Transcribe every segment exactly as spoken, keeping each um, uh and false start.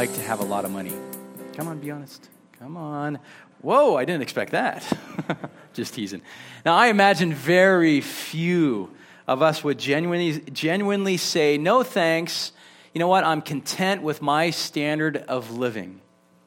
like to have a lot of money? Come on, be honest. Come on. Whoa, I didn't expect that. Just teasing. Now, I imagine very few of us would genuinely, genuinely say, no thanks. You know what? I'm content with my standard of living.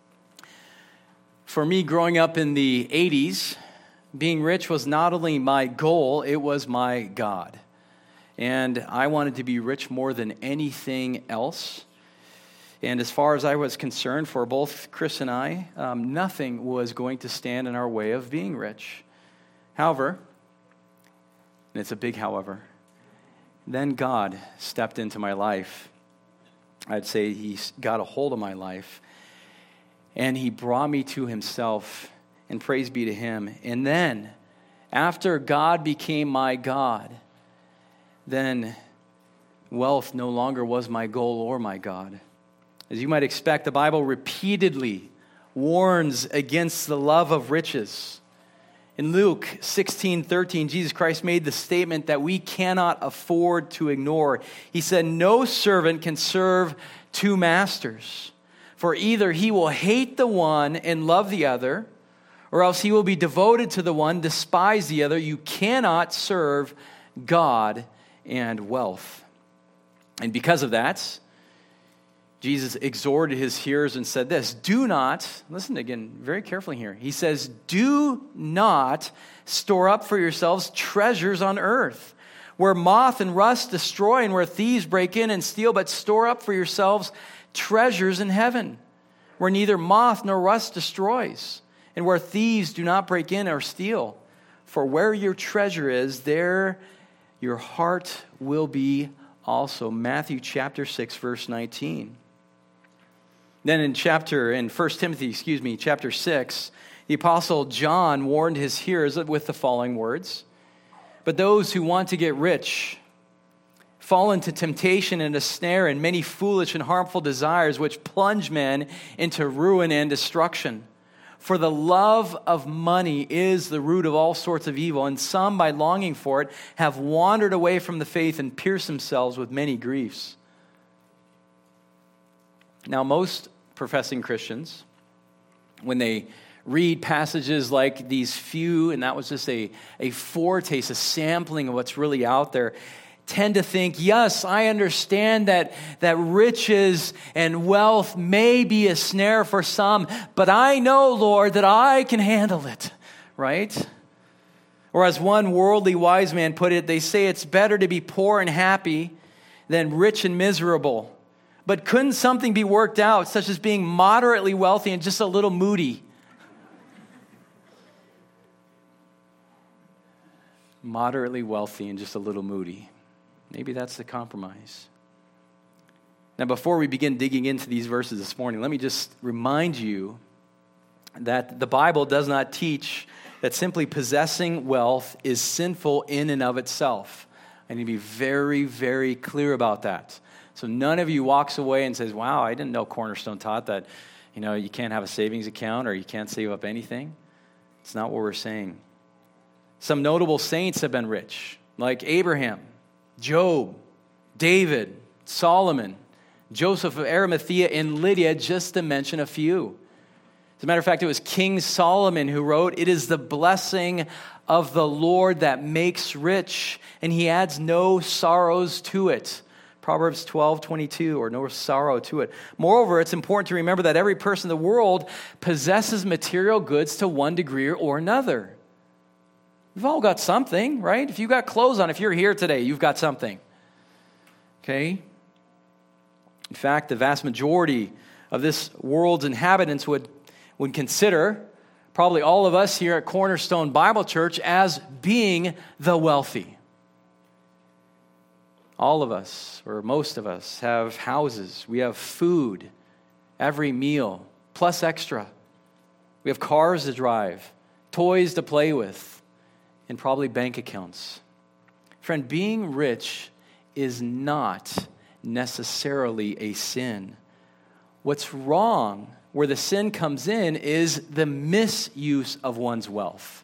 For me, growing up in the eighties, being rich was not only my goal, it was my God. And I wanted to be rich more than anything else. And as far as I was concerned, for both Chris and I, um, nothing was going to stand in our way of being rich. However, and it's a big however, then God stepped into my life. I'd say he got a hold of my life, and he brought me to himself, and praise be to him. And then, after God became my God, then wealth no longer was my goal or my God. As you might expect, the Bible repeatedly warns against the love of riches. In Luke sixteen thirteen, Jesus Christ made the statement that we cannot afford to ignore. He said, "No servant can serve two masters, for either he will hate the one and love the other, or else he will be devoted to the one, despise the other. You cannot serve God and wealth." And because of that, Jesus exhorted his hearers and said this, do not, listen again very carefully here. He says, do not store up for yourselves treasures on earth, where moth and rust destroy and where thieves break in and steal, but store up for yourselves treasures in heaven, where neither moth nor rust destroys, and where thieves do not break in or steal. For where your treasure is, there your heart will be also. Matthew chapter six, verse nineteen. Then in chapter, in First Timothy, excuse me, chapter six, the Apostle John warned his hearers with the following words. But those who want to get rich fall into temptation and a snare and many foolish and harmful desires which plunge men into ruin and destruction. For the love of money is the root of all sorts of evil, and some, by longing for it, have wandered away from the faith and pierced themselves with many griefs. Now, most professing Christians, when they read passages like these few, and that was just a, a foretaste, a sampling of what's really out there, tend to think, yes, I understand that, that riches and wealth may be a snare for some, but I know, Lord, that I can handle it, right? Or as one worldly wise man put it, they say it's better to be poor and happy than rich and miserable. But couldn't something be worked out, such as being moderately wealthy and just a little moody? Moderately wealthy and just a little moody. Maybe that's the compromise. Now, before we begin digging into these verses this morning, let me just remind you that the Bible does not teach that simply possessing wealth is sinful in and of itself. I need to be very, very clear about that. So none of you walks away and says, wow, I didn't know Cornerstone taught that, you know, you can't have a savings account or you can't save up anything. It's not what we're saying. Some notable saints have been rich, like Abraham, Job, David, Solomon, Joseph of Arimathea, and Lydia, just to mention a few. As a matter of fact, it was King Solomon who wrote, "It is the blessing of the Lord that makes rich, and he adds no sorrows to it." Proverbs twelve twenty-two, or no sorrow to it. Moreover, it's important to remember that every person in the world possesses material goods to one degree or another. We've all got something, right? If you got clothes on, if you're here today, you've got something. Okay? In fact, the vast majority of this world's inhabitants would, would consider probably all of us here at Cornerstone Bible Church as being the wealthy. All of us, or most of us, have houses. We have food every meal, plus extra. We have cars to drive, toys to play with, and probably bank accounts. Friend, being rich is not necessarily a sin. What's wrong, where the sin comes in, is the misuse of one's wealth.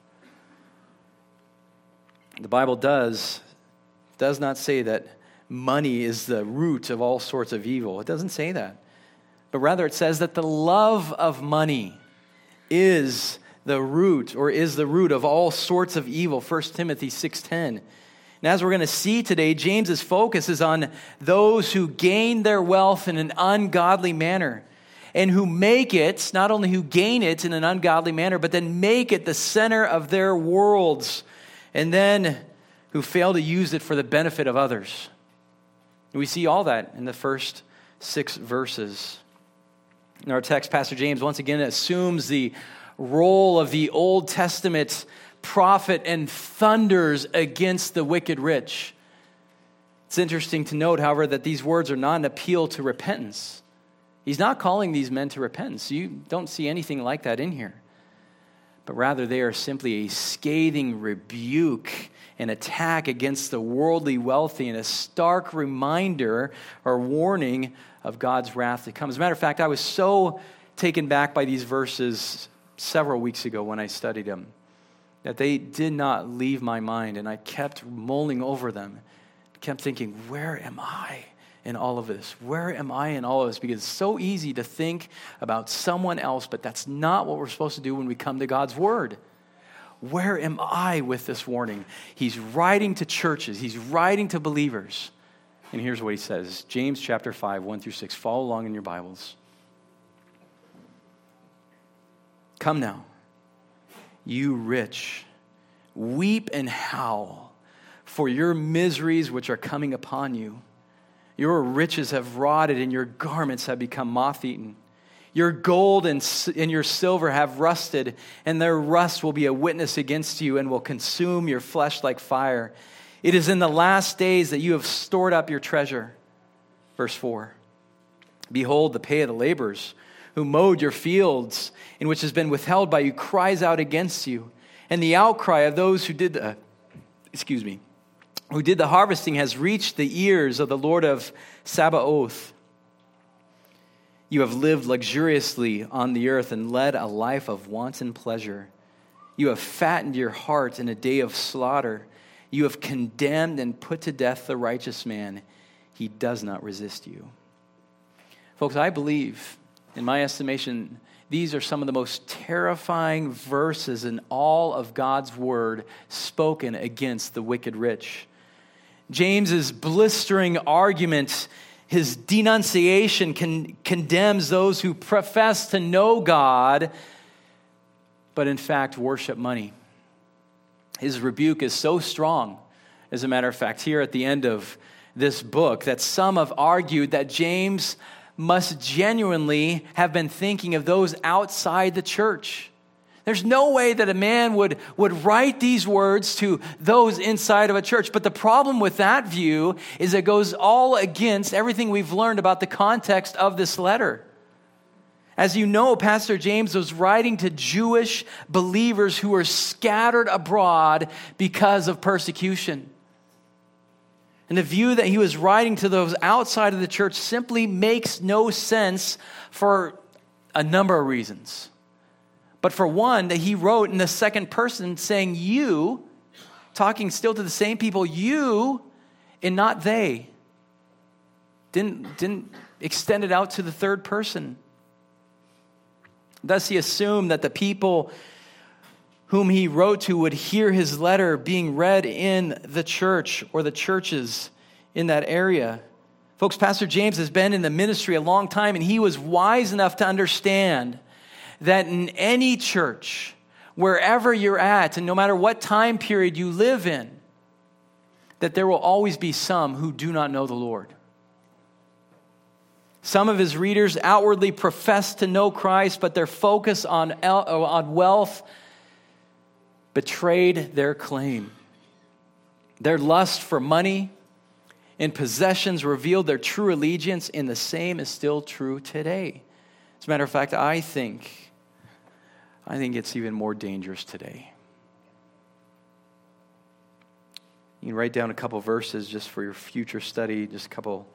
The Bible does, does not say that money is the root of all sorts of evil. It doesn't say that. but rather it says that the love of money is the root, or is the root of all sorts of evil, First Timothy six ten. And as we're going to see today, James's focus is on those who gain their wealth in an ungodly manner, and who make it, not only who gain it in an ungodly manner, but then make it the center of their worlds, and then who fail to use it for the benefit of others. We see all that in the first six verses. In our text, Pastor James once again assumes the role of the Old Testament prophet and thunders against the wicked rich. It's interesting to note, however, that these words are not an appeal to repentance. He's not calling these men to repentance. You don't see anything like that in here. But rather, they are simply a scathing rebuke and attack against the worldly wealthy, and a stark reminder or warning of God's wrath to come. As a matter of fact, I was so taken back by these verses several weeks ago when I studied them, that they did not leave my mind, and I kept mulling over them, kept thinking, where am I in all of this? Where am I in all of this? Because it's so easy to think about someone else, but that's not what we're supposed to do when we come to God's Word. Where am I with this warning? He's writing to churches. He's writing to believers. And here's what he says. James chapter five, one through six. Follow along in your Bibles. Come now, you rich, weep and howl for your miseries which are coming upon you. Your riches have rotted, and your garments have become moth-eaten. Your gold and, and your silver have rusted, and their rust will be a witness against you and will consume your flesh like fire. It is in the last days that you have stored up your treasure. Verse four. Behold, the pay of the laborers who mowed your fields, in which has been withheld by you, cries out against you. And the outcry of those who did the, excuse me, who did the harvesting has reached the ears of the Lord of Sabaoth. You have lived luxuriously on the earth and led a life of wanton pleasure. You have fattened your heart in a day of slaughter. You have condemned and put to death the righteous man. He does not resist you. Folks, I believe, in my estimation, these are some of the most terrifying verses in all of God's word spoken against the wicked rich. James's blistering argument, his denunciation con- condemns those who profess to know God, but in fact worship money. His rebuke is so strong, as a matter of fact, here at the end of this book, that some have argued that James must genuinely have been thinking of those outside the church. There's no way that a man would, would write these words to those inside of a church. But the problem with that view is it goes all against everything we've learned about the context of this letter. As you know, Pastor James was writing to Jewish believers who were scattered abroad because of persecution. And the view that he was writing to those outside of the church simply makes no sense for a number of reasons. But for one, that he wrote in the second person saying you, talking still to the same people, you and not they. Didn't, didn't extend it out to the third person. Thus he assumed that the people whom he wrote to would hear his letter being read in the church or the churches in that area. Folks, Pastor James has been in the ministry a long time, and he was wise enough to understand that in any church, wherever you're at, and no matter what time period you live in, that there will always be some who do not know the Lord. Some of his readers outwardly profess to know Christ, but their focus on, on wealth betrayed their claim. Their lust for money and possessions revealed their true allegiance, and the same is still true today. As a matter of fact, I think, I think it's even more dangerous today. You can write down a couple verses just for your future study, just a couple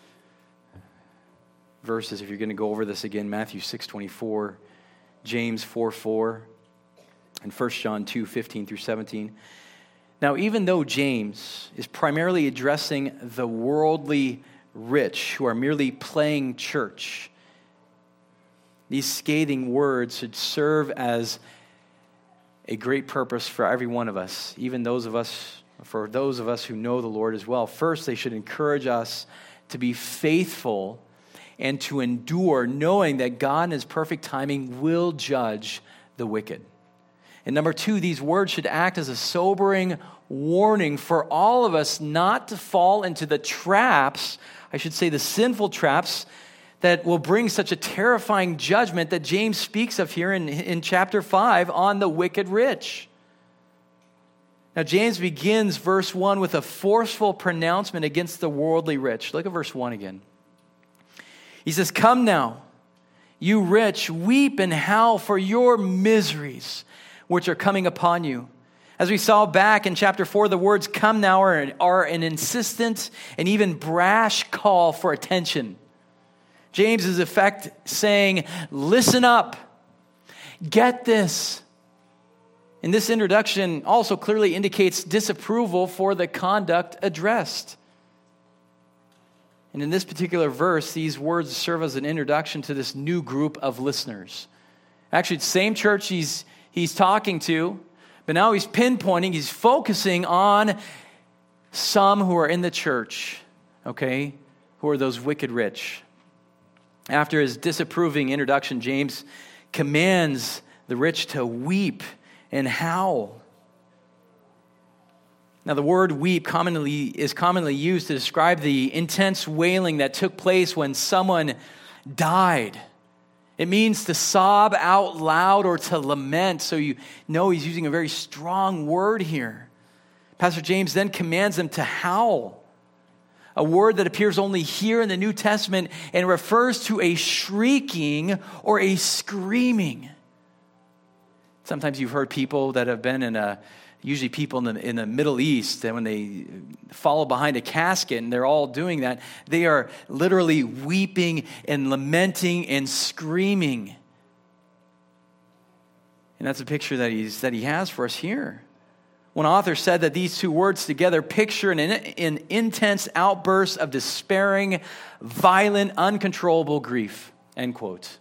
verses if you're going to go over this again. Matthew six twenty-four, James four four, and First John two fifteen through seventeen. Now, even though James is primarily addressing the worldly rich who are merely playing church These scathing words should serve as a great purpose for every one of us, even those of us, for those of us who know the Lord as well. First, they should encourage us to be faithful and to endure, knowing that God in his perfect timing will judge the wicked. And number two, these words should act as a sobering warning for all of us not to fall into the traps, I should say the sinful traps, that will bring such a terrifying judgment that James speaks of here in, in chapter five on the wicked rich. Now, James begins verse one with a forceful pronouncement against the worldly rich. Look at verse one again. He says, "Come now, you rich, weep and howl for your miseries, which are coming upon you." As we saw back in chapter four, the words "come now" are, are an insistent and even brash call for attention. James is in effect saying, listen up, get this. And this introduction also clearly indicates disapproval for the conduct addressed. And in this particular verse, these words serve as an introduction to this new group of listeners. Actually, it's the same church he's, he's talking to, but now he's pinpointing, he's focusing on some who are in the church, okay, who are those wicked rich. After his disapproving introduction, James commands the rich to weep and howl. Now, the word weep commonly is commonly used to describe the intense wailing that took place when someone died. It means to sob out loud or to lament. So you know he's using a very strong word here. Pastor James then commands them to howl, a word that appears only here in the New Testament and refers to a shrieking or a screaming. Sometimes you've heard people that have been in a, usually people in the, in the Middle East, that when they follow behind a casket and they're all doing that, they are literally weeping and lamenting and screaming. And that's a picture that he's that he has for us here. One author said that these two words together picture an, an intense outburst of despairing, violent, uncontrollable grief, end quote.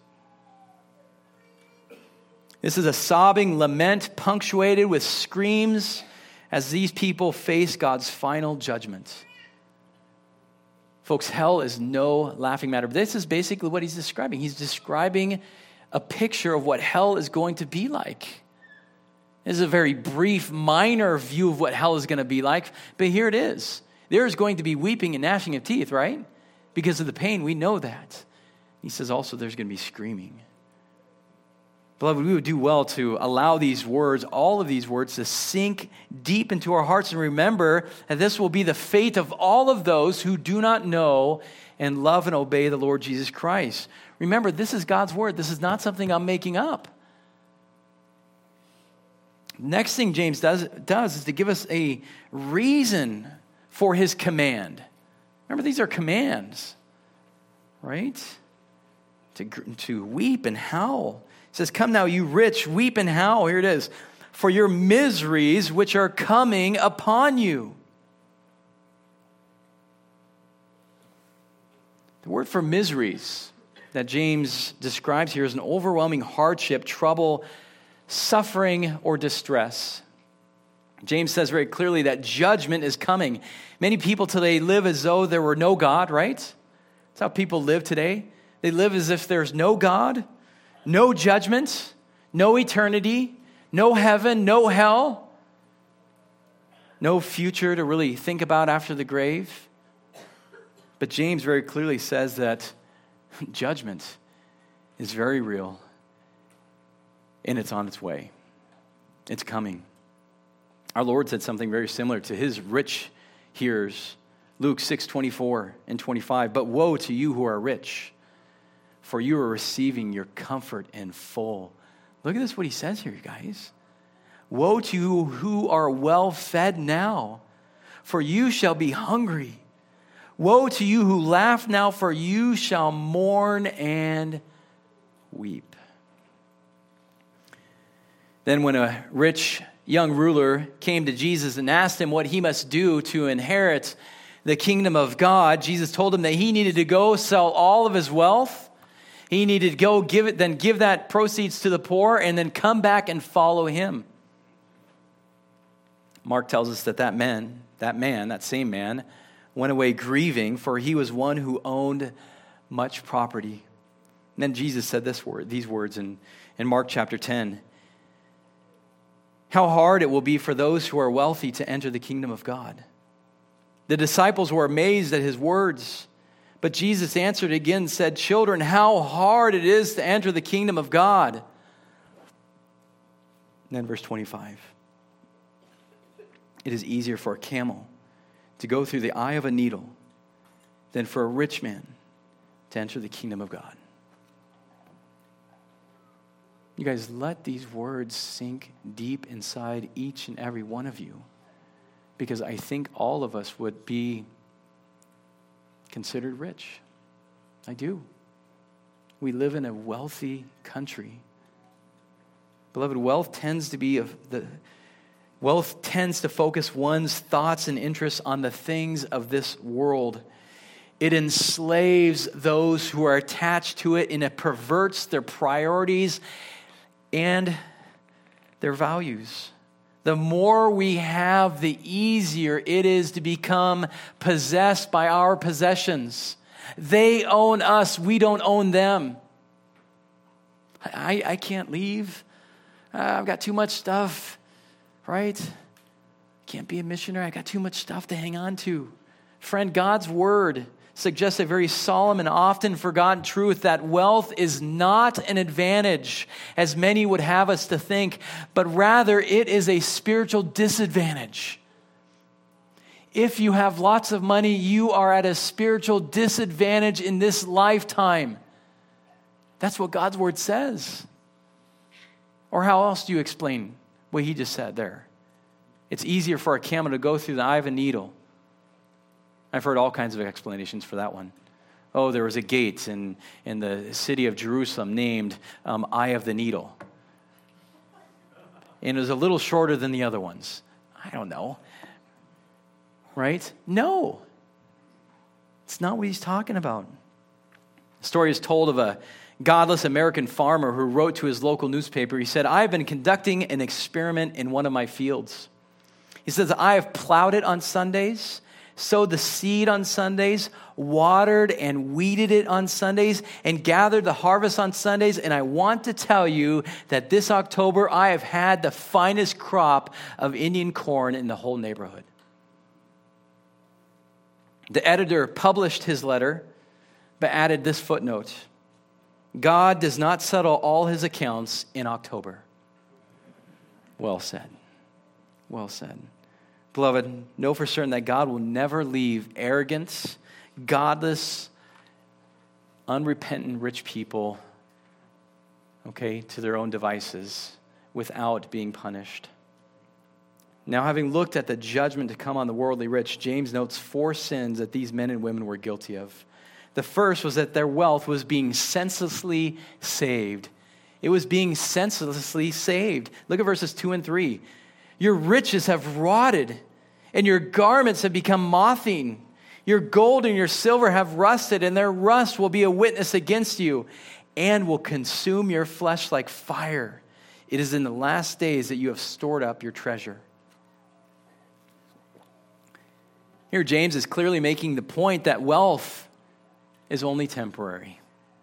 This is a sobbing lament punctuated with screams as these people face God's final judgment. Folks, hell is no laughing matter. This is basically what he's describing. He's describing a picture of what hell is going to be like. This is a very brief, minor view of what hell is going to be like, but here it is. There is going to be weeping and gnashing of teeth, right? Because of the pain, we know that. He says also there's going to be screaming. Beloved, we would do well to allow these words, all of these words, to sink deep into our hearts and remember that this will be the fate of all of those who do not know and love and obey the Lord Jesus Christ. Remember, this is God's word. This is not something I'm making up. Next thing James does, does is to give us a reason for his command. Remember, these are commands, right? To, to weep and howl. It says, "Come now, you rich, weep and howl." Here it is. "For your miseries which are coming upon you." The word for miseries that James describes here is an overwhelming hardship, trouble, suffering, or distress. James says very clearly that judgment is coming. Many people today live as though there were no God, right? That's how people live today. They live as if there's no God, no judgment, no eternity, no heaven, no hell, no future to really think about after the grave. But James very clearly says that judgment is very real. And it's on its way. It's coming. Our Lord said something very similar to his rich hearers. Luke six twenty-four and twenty-five. "But woe to you who are rich, for you are receiving your comfort in full." Look at this, what he says here, you guys. "Woe to you who are well fed now, for you shall be hungry. Woe to you who laugh now, for you shall mourn and weep." Then when a rich young ruler came to Jesus and asked him what he must do to inherit the kingdom of God, Jesus told him that he needed to go sell all of his wealth He needed to go give it, then give that proceeds to the poor, and then come back and follow him. Mark tells us that that man, that man, that same man, went away grieving, for he was one who owned much property. And then Jesus said this word, these words in, in Mark chapter ten. How hard it will be for those who are wealthy to enter the kingdom of God. The disciples were amazed at his words. But Jesus answered again and said, children, how hard it is to enter the kingdom of God. And then verse twenty-five. It is easier for a camel to go through the eye of a needle than for a rich man to enter the kingdom of God. You guys, let these words sink deep inside each and every one of you, because I think all of us would be considered rich. I do. We live in a wealthy country. Beloved, wealth tends to be of the wealth tends to focus one's thoughts and interests on the things of this world. It enslaves those who are attached to it, and it perverts their priorities and their values. The more we have, the easier it is to become possessed by our possessions. They own us, we don't own them. I, I can't leave. Uh, I've got too much stuff, right? Can't be a missionary. I got too much stuff to hang on to. Friend, God's word suggests a very solemn and often forgotten truth that wealth is not an advantage, as many would have us to think, but rather it is a spiritual disadvantage. If you have lots of money, you are at a spiritual disadvantage in this lifetime. That's what God's word says. Or how else do you explain what he just said there? It's easier for a camel to go through the eye of a needle. I've heard all kinds of explanations for that one. Oh, there was a gate in, in the city of Jerusalem named um, Eye of the Needle. And it was a little shorter than the other ones. I don't know. Right? No. It's not what he's talking about. The story is told of a godless American farmer who wrote to his local newspaper. He said, I've been conducting an experiment in one of my fields. He says, I have plowed it on Sundays, sowed the seed on Sundays, watered and weeded it on Sundays, and gathered the harvest on Sundays. And I want to tell you that this October, I have had the finest crop of Indian corn in the whole neighborhood. The editor published his letter, but added this footnote. God does not settle all his accounts in October. Well said. Well said. Beloved, know for certain that God will never leave arrogant, godless, unrepentant rich people, okay, to their own devices without being punished. Now, having looked at the judgment to come on the worldly rich, James notes four sins that these men and women were guilty of. The first was that their wealth was being senselessly saved. It was being senselessly saved. Look at verses two and three. Your riches have rotted, and your garments have become mothing. Your gold and your silver have rusted, and their rust will be a witness against you, and will consume your flesh like fire. It is in the last days that you have stored up your treasure. Here, James is clearly making the point that wealth is only temporary.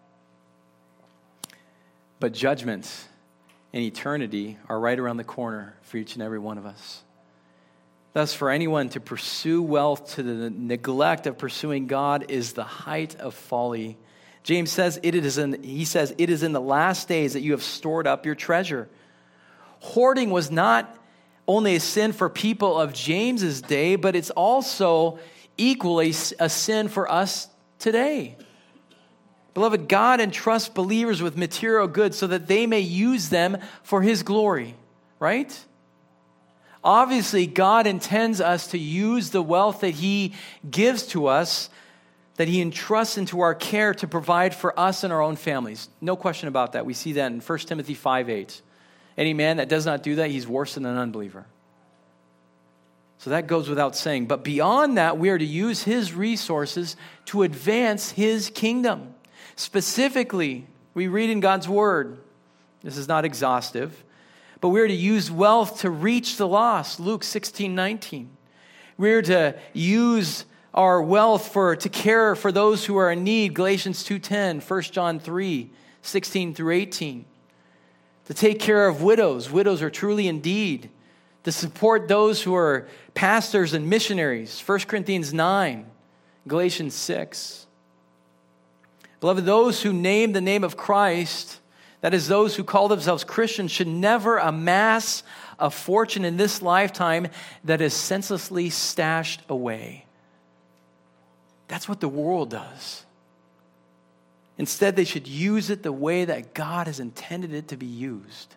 But judgment and eternity are right around the corner for each and every one of us. Thus, for anyone to pursue wealth to the neglect of pursuing God is the height of folly. James says it is in, he says, it is in the last days that you have stored up your treasure. Hoarding was not only a sin for people of James's day, but it's also equally a sin for us today. Beloved, God entrusts believers with material goods so that they may use them for his glory, right? Obviously, God intends us to use the wealth that he gives to us, that he entrusts into our care to provide for us and our own families. No question about that. We see that in First Timothy five eight. Any man that does not do that, he's worse than an unbeliever. So that goes without saying. But beyond that, we are to use his resources to advance his kingdom. Specifically, We read in God's word. This is not exhaustive. But we're to use wealth to reach the lost. Luke sixteen nineteen. We're to use our wealth for to care for those who are in need. Galatians two ten, First John three sixteen through eighteen. To take care of widows. Widows are truly indeed. To support those who are pastors and missionaries. First Corinthians nine, Galatians six. Beloved, those who name the name of Christ, that is, those who call themselves Christians, should never amass a fortune in this lifetime that is senselessly stashed away. That's what the world does. Instead, they should use it the way that God has intended it to be used.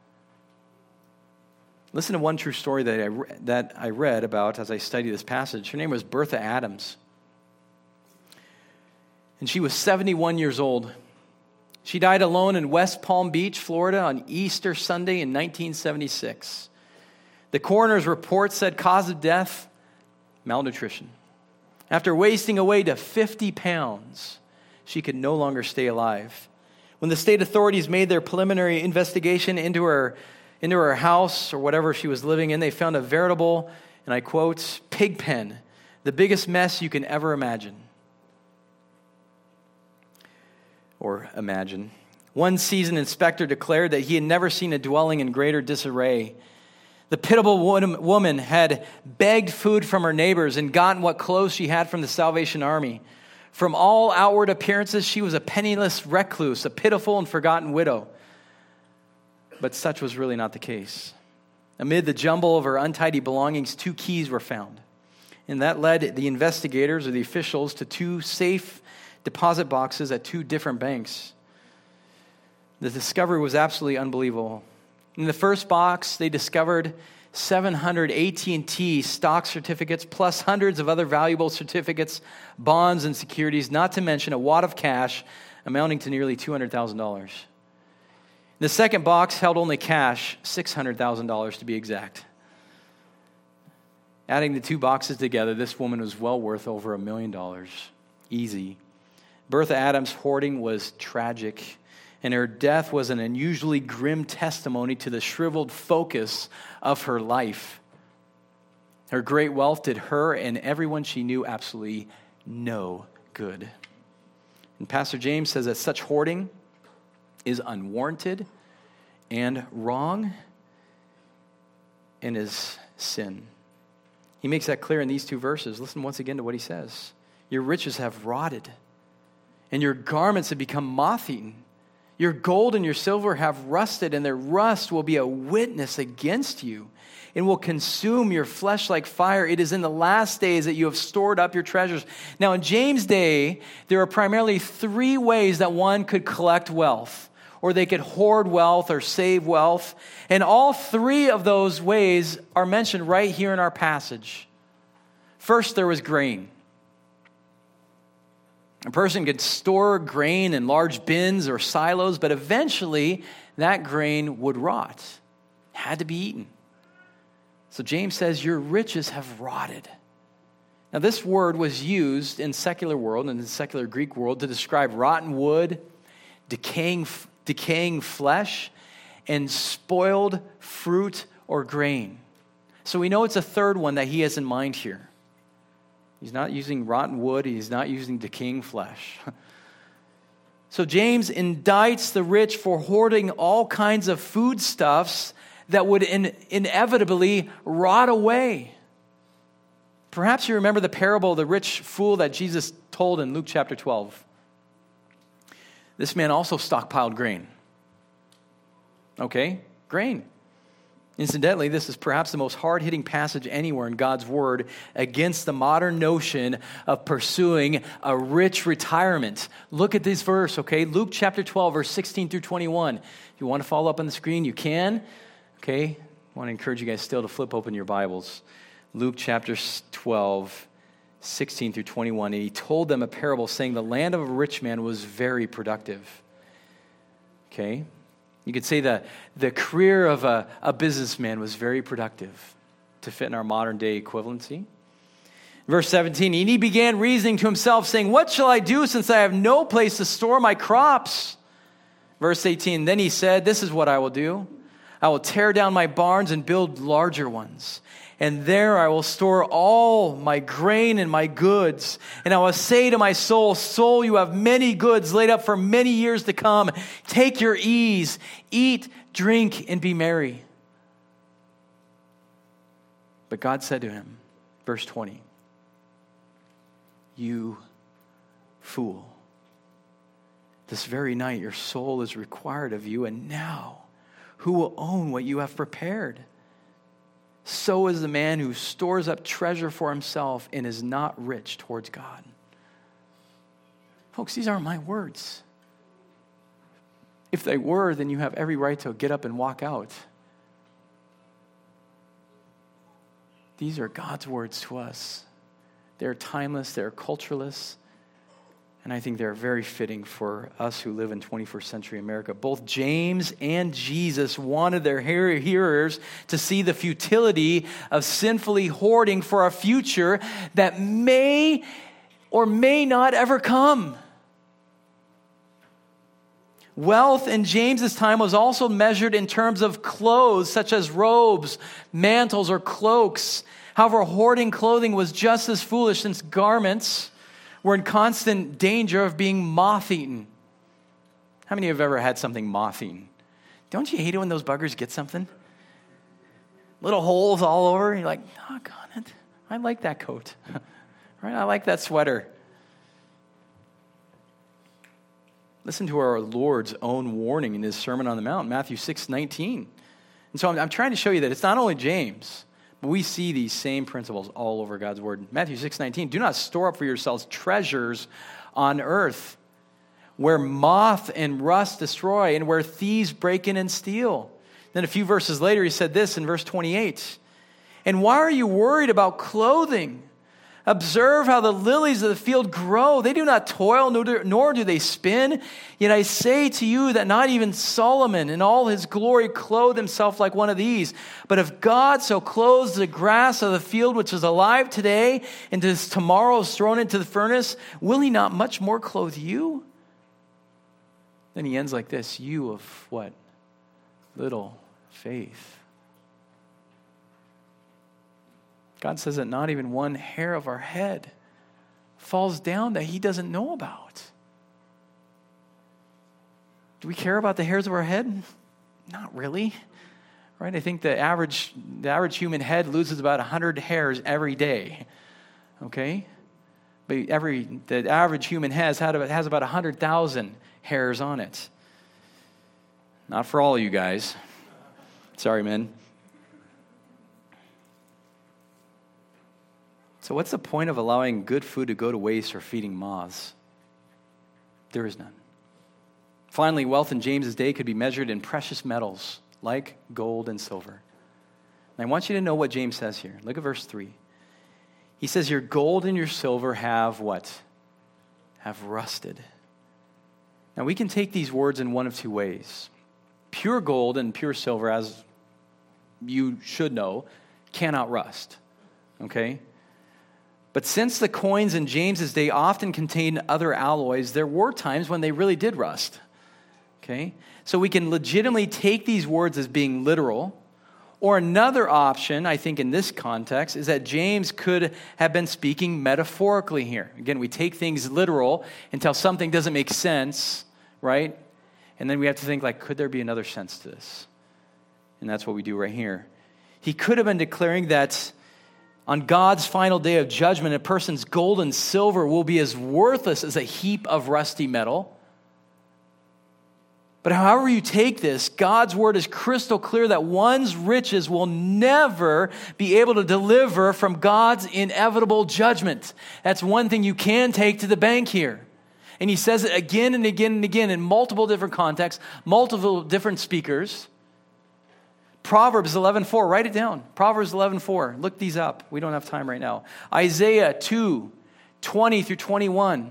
Listen to one true story that I, re- that I read about as I studied this passage. Her name was Bertha Adams. And she was seventy-one years old. She died alone in West Palm Beach, Florida on Easter Sunday in nineteen seventy-six. The coroner's report said cause of death, malnutrition. After wasting away to fifty pounds, she could no longer stay alive. When the state authorities made their preliminary investigation into her, into her house or whatever she was living in, they found a veritable, and I quote, pig pen, the biggest mess you can ever imagine. Or imagine. One seasoned inspector declared that he had never seen a dwelling in greater disarray. The pitiable woman had begged food from her neighbors and gotten what clothes she had from the Salvation Army. From all outward appearances, she was a penniless recluse, a pitiful and forgotten widow. But such was really not the case. Amid the jumble of her untidy belongings, two keys were found. And that led the investigators or the officials to two safe deposit boxes at two different banks. The discovery was absolutely unbelievable. In the first box, they discovered seven hundred A T and T stock certificates plus hundreds of other valuable certificates, bonds, and securities, not to mention a wad of cash amounting to nearly two hundred thousand dollars. The second box held only cash, six hundred thousand dollars to be exact. Adding the two boxes together, this woman was well worth over a million dollars. Easy. Bertha Adams' hoarding was tragic, and her death was an unusually grim testimony to the shriveled focus of her life. Her great wealth did her and everyone she knew absolutely no good. And Pastor James says that such hoarding is unwarranted and wrong and is sin. He makes that clear in these two verses. Listen once again to what he says. Your riches have rotted, and your garments have become moth-eaten. Your gold and your silver have rusted, and their rust will be a witness against you and will consume your flesh like fire. It is in the last days that you have stored up your treasures. Now, in James' day, there are primarily three ways that one could collect wealth, or they could hoard wealth or save wealth. And all three of those ways are mentioned right here in our passage. First, there was grain. A person could store grain in large bins or silos, but eventually that grain would rot. It had to be eaten. So James says, your riches have rotted. Now this word was used in secular world, in the secular Greek world, to describe rotten wood, decaying, decaying flesh, and spoiled fruit or grain. So we know it's a third one that he has in mind here. He's not using rotten wood. He's not using decaying flesh. So James indicts the rich for hoarding all kinds of foodstuffs that would in, inevitably rot away. Perhaps you remember the parable of the rich fool that Jesus told in Luke chapter twelve. This man also stockpiled grain. Okay, grain. Incidentally, this is perhaps the most hard-hitting passage anywhere in God's Word against the modern notion of pursuing a rich retirement. Look at this verse, okay? Luke chapter twelve, verse sixteen through twenty-one. If you want to follow up on the screen, you can. Okay? I want to encourage you guys still to flip open your Bibles. Luke chapter twelve, sixteen through twenty-one. And he told them a parable saying the land of a rich man was very productive. Okay? You could say that the career of a, a businessman was very productive to fit in our modern day equivalency. Verse seventeen, and he began reasoning to himself, saying, what shall I do since I have no place to store my crops? Verse eighteen, then he said, this is what I will do. I will tear down my barns and build larger ones. And there I will store all my grain and my goods. And I will say to my soul, soul, you have many goods laid up for many years to come. Take your ease, eat, drink, and be merry. But God said to him, verse twenty, you fool. This very night your soul is required of you, and now who will own what you have prepared? So is the man who stores up treasure for himself and is not rich towards God. Folks, these aren't my words. If they were, then you have every right to get up and walk out. These are God's words to us. They're timeless, they're cultureless, and I think they're very fitting for us who live in twenty-first century America. Both James and Jesus wanted their hearers to see the futility of sinfully hoarding for a future that may or may not ever come. Wealth in James's time was also measured in terms of clothes, such as robes, mantles, or cloaks. However, hoarding clothing was just as foolish, since garments were in constant danger of being moth-eaten. How many of you have ever had something moth-eaten? Don't you hate it when those buggers get something? Little holes all over. You're like, doggone it. I like that coat. Right? I like that sweater. Listen to our Lord's own warning in his Sermon on the Mount, Matthew six nineteen. And so I'm, I'm trying to show you that it's not only James, but we see these same principles all over God's word. Matthew six nineteen, do not store up for yourselves treasures on earth, where moth and rust destroy and where thieves break in and steal. Then a few verses later, he said this in verse twenty-eight. And why are you worried about clothing? Observe how the lilies of the field grow. They do not toil, nor do they spin. Yet I say to you that not even Solomon in all his glory clothed himself like one of these. But if God so clothes the grass of the field, which is alive today, and is tomorrow is thrown into the furnace, will he not much more clothe you? Then he ends like this, you of what? Little faith. God says that not even one hair of our head falls down that he doesn't know about. Do we care about the hairs of our head? Not really. Right? I think the average the average human head loses about one hundred hairs every day. Okay? But every the average human has had has about one hundred thousand hairs on it. Not for all of you guys. Sorry, men. So what's the point of allowing good food to go to waste or feeding moths? There is none. Finally, wealth in James's day could be measured in precious metals like gold and silver. And I want you to know what James says here. Look at verse three. He says, your gold and your silver have what? Have rusted. Now we can take these words in one of two ways. Pure gold and pure silver, as you should know, cannot rust. Okay? But since the coins in James's day often contained other alloys, there were times when they really did rust. Okay? So we can legitimately take these words as being literal. Or another option, I think in this context, is that James could have been speaking metaphorically here. Again, we take things literal until something doesn't make sense, right? And then we have to think, like, could there be another sense to this? And that's what we do right here. He could have been declaring that on God's final day of judgment, a person's gold and silver will be as worthless as a heap of rusty metal. But however you take this, God's word is crystal clear that one's riches will never be able to deliver from God's inevitable judgment. That's one thing you can take to the bank here. And he says it again and again and again in multiple different contexts, multiple different speakers. Proverbs eleven four, write it down. Proverbs eleven four, look these up. We don't have time right now. Isaiah two, twenty through twenty-one.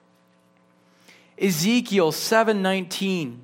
Ezekiel seven nineteen.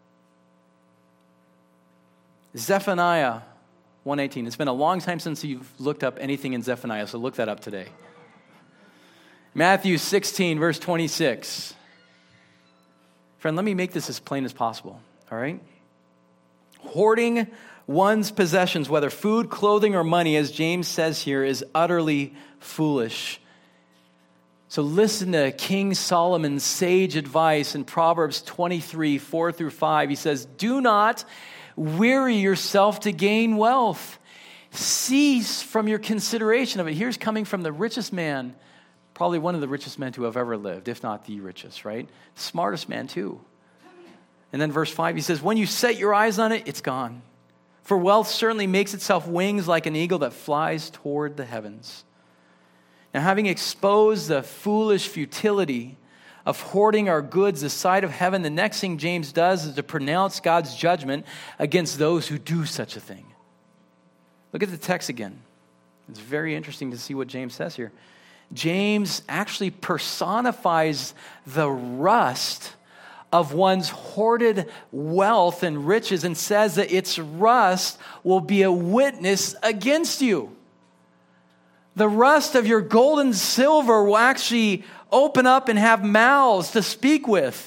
Zephaniah one eighteen. It's been a long time since you've looked up anything in Zephaniah, so look that up today. Matthew sixteen, verse twenty-six. Friend, let me make this as plain as possible, all right? Hoarding one's possessions, whether food, clothing, or money, as James says here, is utterly foolish. So listen to King Solomon's sage advice in Proverbs twenty-three, four through five. He says, "Do not weary yourself to gain wealth. Cease from your consideration of it." Here's coming from the richest man, probably one of the richest men to have ever lived, if not the richest, right? Smartest man too. And then verse five, he says, "When you set your eyes on it, it's gone. For wealth certainly makes itself wings like an eagle that flies toward the heavens." Now, having exposed the foolish futility of hoarding our goods this side of heaven, the next thing James does is to pronounce God's judgment against those who do such a thing. Look at the text again. It's very interesting to see what James says here. James actually personifies the rust of one's hoarded wealth and riches and says that its rust will be a witness against you. The rust of your gold and silver will actually open up and have mouths to speak with.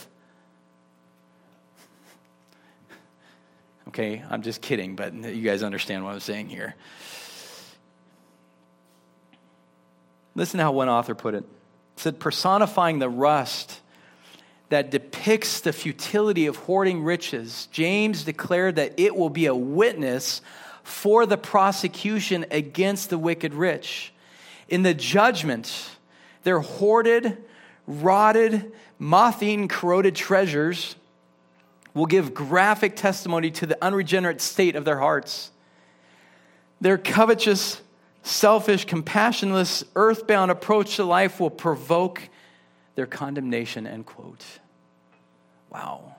Okay, I'm just kidding, but you guys understand what I'm saying here. Listen to how one author put it. It said, personifying the rust that depicts the futility of hoarding riches, James declared that it will be a witness for the prosecution against the wicked rich. In the judgment, their hoarded, rotted, moth-eaten, corroded treasures will give graphic testimony to the unregenerate state of their hearts. Their covetous, selfish, compassionless, earthbound approach to life will provoke their condemnation, end quote. Wow.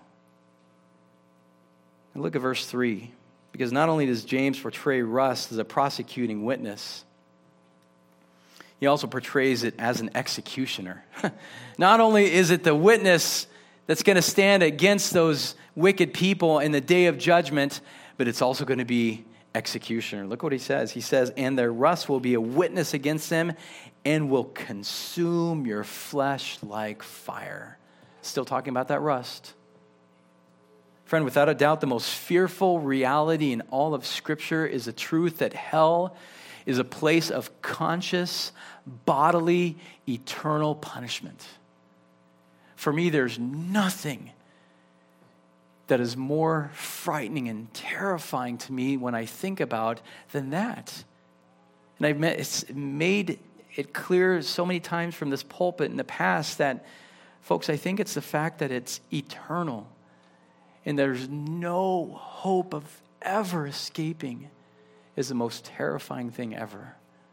And look at verse three, because not only does James portray rust as a prosecuting witness, he also portrays it as an executioner. Not only is it the witness that's going to stand against those wicked people in the day of judgment, but it's also going to be executioner. Look what he says. He says, "And their rust will be a witness against them and will consume your flesh like fire." Still talking about that rust. Friend, without a doubt, the most fearful reality in all of Scripture is the truth that hell is a place of conscious, bodily, eternal punishment. For me, there's nothing that is more frightening and terrifying to me when I think about than that. And I've met, it's made it clear so many times from this pulpit in the past that, folks, I think it's the fact that it's eternal and there's no hope of ever escaping is the most terrifying thing ever.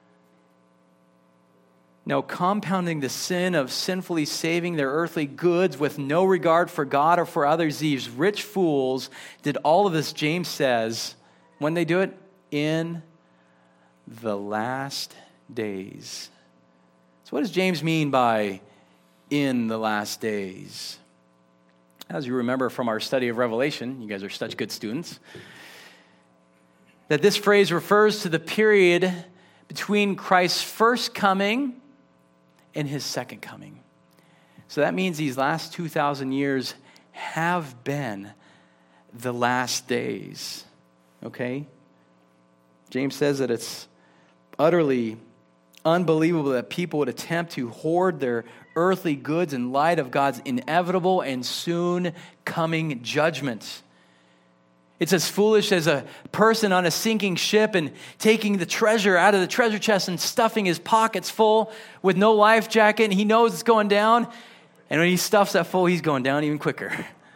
Now, compounding the sin of sinfully saving their earthly goods with no regard for God or for others, these rich fools did all of this, James says, when they do it, in the last days. So what does James mean by in the last days? As you remember from our study of Revelation, you guys are such good students, that this phrase refers to the period between Christ's first coming and his second coming. So that means these last two thousand years have been the last days. Okay? James says that it's utterly unbelievable that people would attempt to hoard their earthly goods in light of God's inevitable and soon coming judgment. It's as foolish as a person on a sinking ship and taking the treasure out of the treasure chest and stuffing his pockets full with no life jacket, and he knows it's going down. And when he stuffs that full, he's going down even quicker.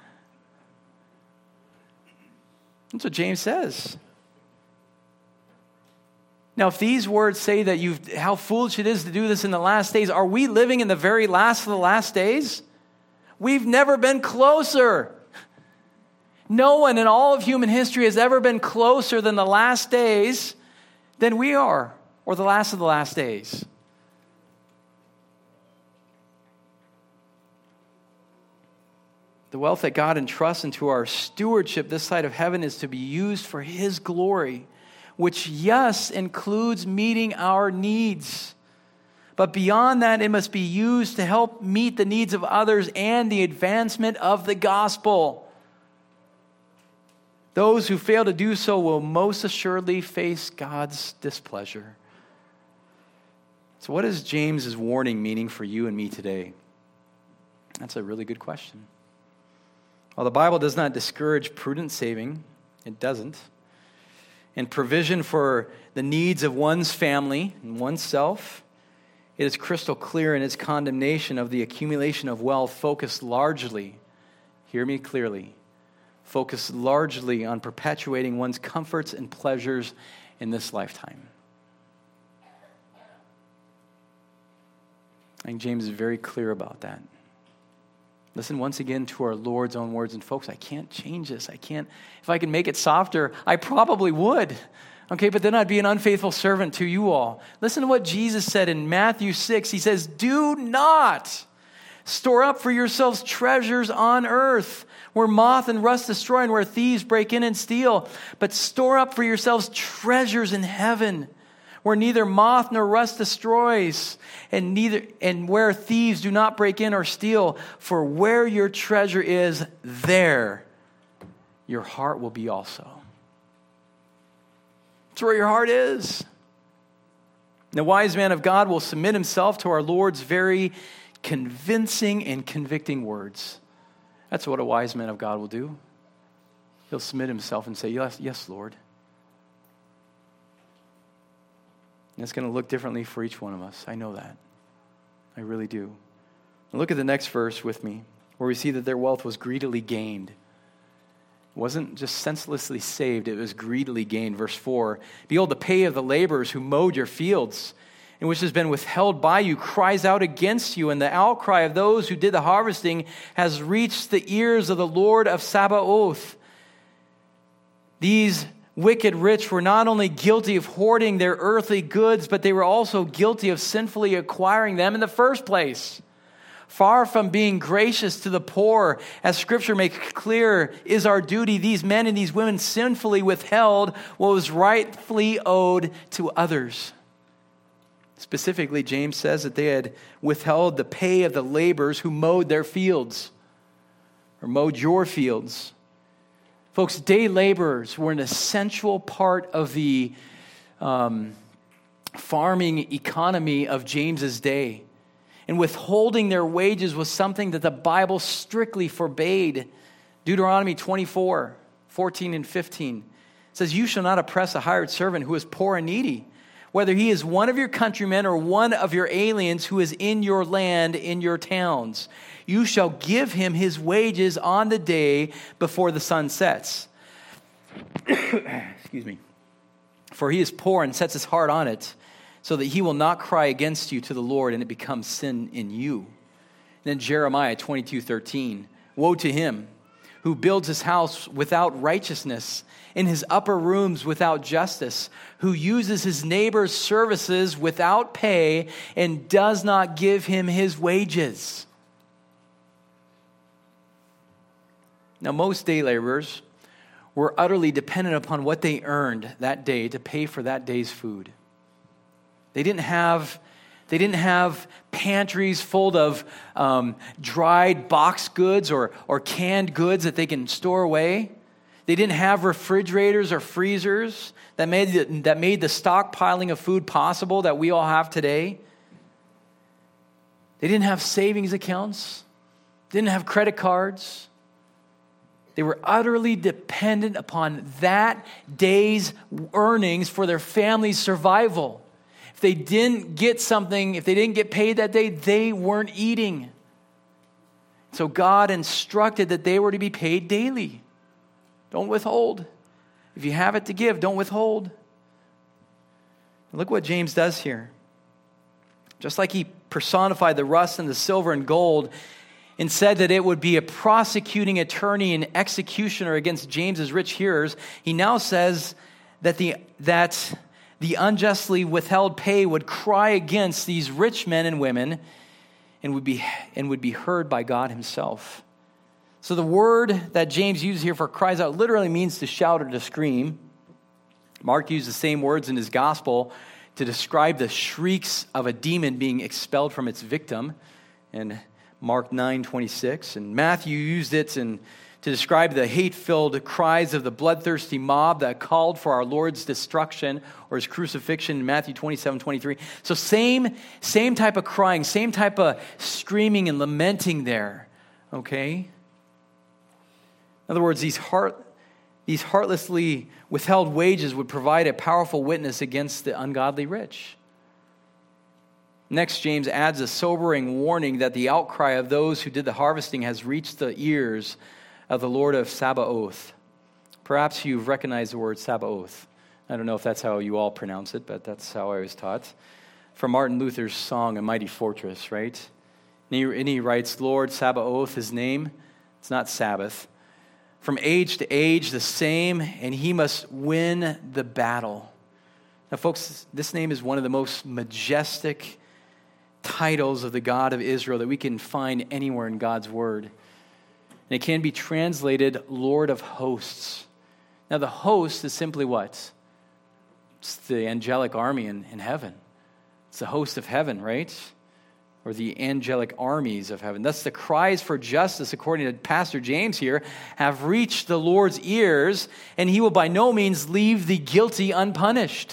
That's what James says. Now, if these words say that you've how foolish it is to do this in the last days, are we living in the very last of the last days? We've never been closer. No one in all of human history has ever been closer than the last days than we are, or the last of the last days. The wealth that God entrusts into our stewardship this side of heaven is to be used for His glory, which, yes, includes meeting our needs. But beyond that, it must be used to help meet the needs of others and the advancement of the gospel. Those who fail to do so will most assuredly face God's displeasure. So what is James's warning meaning for you and me today? That's a really good question. While the Bible does not discourage prudent saving, it doesn't. And provision for the needs of one's family and oneself, it is crystal clear in its condemnation of the accumulation of wealth focused largely, hear me clearly, focused largely on perpetuating one's comforts and pleasures in this lifetime. I think James is very clear about that. Listen once again to our Lord's own words. And folks, I can't change this. I can't. If I could make it softer, I probably would. Okay, but then I'd be an unfaithful servant to you all. Listen to what Jesus said in Matthew six. He says, do not store up for yourselves treasures on earth, where moth and rust destroy and where thieves break in and steal. But store up for yourselves treasures in heaven, where neither moth nor rust destroys, and neither and where thieves do not break in or steal. For where your treasure is, there your heart will be also. It's where your heart is. The wise man of God will submit himself to our Lord's very convincing and convicting words. That's what a wise man of God will do. He'll submit himself and say, yes, yes, Lord. And it's going to look differently for each one of us. I know that. I really do. Now look at the next verse with me, where we see that their wealth was greedily gained. It wasn't just senselessly saved, it was greedily gained. Verse four, behold, the pay of the laborers who mowed your fields, and which has been withheld by you, cries out against you, and the outcry of those who did the harvesting has reached the ears of the Lord of Sabaoth. These wicked rich were not only guilty of hoarding their earthly goods, but they were also guilty of sinfully acquiring them in the first place. Far from being gracious to the poor, as Scripture makes clear is our duty, these men and these women sinfully withheld what was rightfully owed to others. Specifically, James says that they had withheld the pay of the laborers who mowed their fields, or mowed your fields. Folks, day laborers were an essential part of the um, farming economy of James's day. And withholding their wages was something that the Bible strictly forbade. Deuteronomy twenty-four, fourteen and fifteen says, you shall not oppress a hired servant who is poor and needy, whether he is one of your countrymen or one of your aliens who is in your land, in your towns. You shall give him his wages on the day before the sun sets. Excuse me. For he is poor and sets his heart on it, so that he will not cry against you to the Lord, and it becomes sin in you. And then Jeremiah twenty-two thirteen. Woe to him who builds his house without righteousness, in his upper rooms without justice, who uses his neighbor's services without pay, and does not give him his wages. Now, most day laborers were utterly dependent upon what they earned that day to pay for that day's food. They didn't have, they didn't have pantries full of um, dried box goods or, or canned goods that they can store away. They didn't have refrigerators or freezers that made the, that made the stockpiling of food possible that we all have today. They didn't have savings accounts. They didn't have credit cards. They were utterly dependent upon that day's earnings for their family's survival. If they didn't get something, if they didn't get paid that day, they weren't eating. So God instructed that they were to be paid daily. Don't withhold. If you have it to give, don't withhold. Look what James does here. Just like he personified the rust and the silver and gold, and said that it would be a prosecuting attorney and executioner against James's rich hearers, he now says that the that the unjustly withheld pay would cry against these rich men and women and would be and would be heard by God himself. So the word that James uses here for cries out literally means to shout or to scream. Mark used the same words in his gospel to describe the shrieks of a demon being expelled from its victim in Mark nine twenty-six. And Matthew used it in, to describe the hate-filled cries of the bloodthirsty mob that called for our Lord's destruction or his crucifixion in Matthew twenty-seven twenty-three. So same, same type of crying, same type of screaming and lamenting there, okay? In other words, these heart, these heartlessly withheld wages would provide a powerful witness against the ungodly rich. Next, James adds a sobering warning that the outcry of those who did the harvesting has reached the ears of the Lord of Sabaoth. Perhaps you've recognized the word Sabaoth. I don't know if that's how you all pronounce it, but that's how I was taught. From Martin Luther's song, A Mighty Fortress, right? And he, and he writes, Lord Sabaoth, his name, it's not Sabbath. From age to age, the same, and he must win the battle. Now, folks, this name is one of the most majestic titles of the God of Israel that we can find anywhere in God's Word. And it can be translated Lord of Hosts. Now, the host is simply what? It's the angelic army in, in heaven. It's the host of heaven, right? Or the angelic armies of heaven. Thus, the cries for justice, according to Pastor James here, have reached the Lord's ears, and he will by no means leave the guilty unpunished.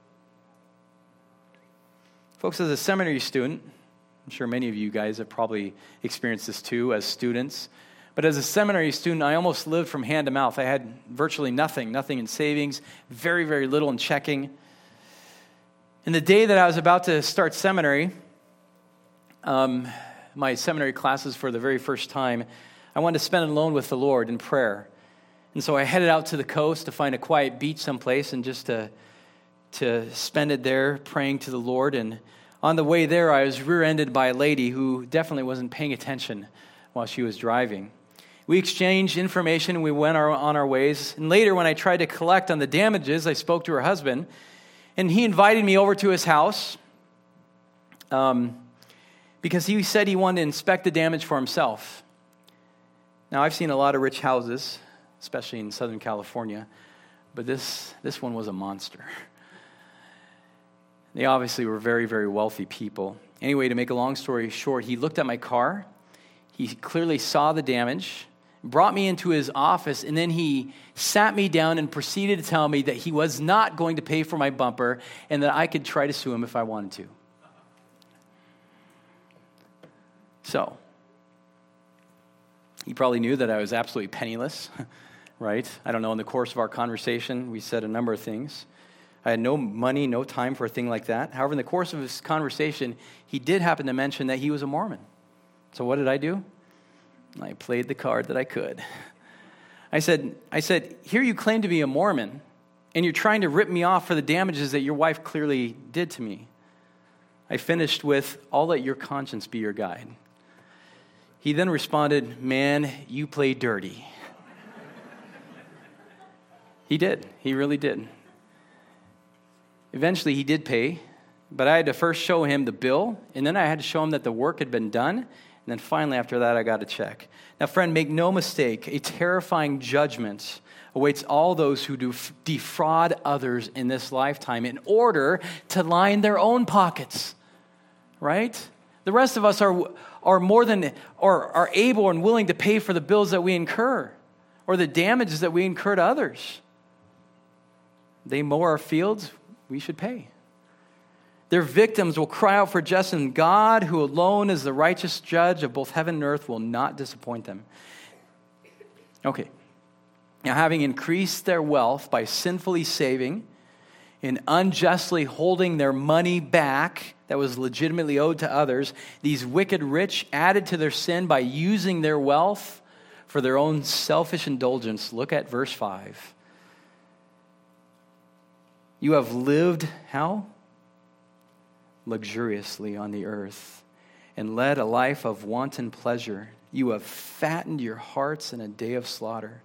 Folks, as a seminary student, I'm sure many of you guys have probably experienced this too as students, but as a seminary student, I almost lived from hand to mouth. I had virtually nothing, nothing in savings, very, very little in checking. And the day that I was about to start seminary, um, my seminary classes for the very first time, I wanted to spend it alone with the Lord in prayer. And so I headed out to the coast to find a quiet beach someplace and just to to spend it there praying to the Lord. And on the way there, I was rear-ended by a lady who definitely wasn't paying attention while she was driving. We exchanged information, and we went our, on our ways. And later, when I tried to collect on the damages, I spoke to her husband, and he invited me over to his house um, because he said he wanted to inspect the damage for himself. Now, I've seen a lot of rich houses, especially in Southern California, but this this one was a monster. They obviously were very, very wealthy people. Anyway, to make a long story short, he looked at my car. He clearly saw the damage, brought me into his office, and then he sat me down and proceeded to tell me that he was not going to pay for my bumper and that I could try to sue him if I wanted to. So, he probably knew that I was absolutely penniless, right? I don't know, in the course of our conversation, we said a number of things. I had no money, no time for a thing like that. However, in the course of his conversation, he did happen to mention that he was a Mormon. So what did I do? I played the card that I could. I said, I said, here you claim to be a Mormon, and you're trying to rip me off for the damages that your wife clearly did to me. I finished with, I'll let your conscience be your guide. He then responded, man, you play dirty. He did. He really did. Eventually, he did pay, but I had to first show him the bill, and then I had to show him that the work had been done, and then finally, after that, I got a check. Now, friend, make no mistake, a terrifying judgment awaits all those who do defraud others in this lifetime in order to line their own pockets, right? The rest of us are, are more than, or are able and willing to pay for the bills that we incur or the damages that we incur to others. They mow our fields, we should pay. Their victims will cry out for justice, and God, who alone is the righteous judge of both heaven and earth, will not disappoint them. Okay. Now, having increased their wealth by sinfully saving and unjustly holding their money back that was legitimately owed to others, these wicked rich added to their sin by using their wealth for their own selfish indulgence. Look at verse five. You have lived, how? Luxuriously on the earth, and led a life of wanton pleasure. You have fattened your hearts in a day of slaughter.